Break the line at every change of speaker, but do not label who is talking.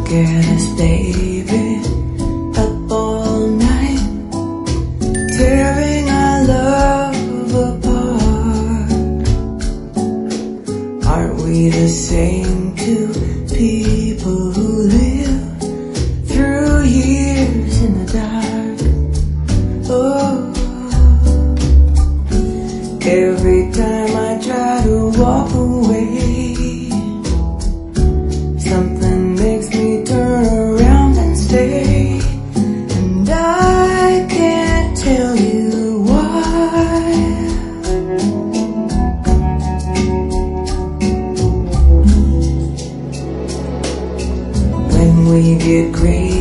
at us, baby, up all night, tearing our love apart. Aren't we the same two people who live through years in the dark? Oh, every time I try to walk away, something makes me turn around and stay, and I can't tell you why. When we get gray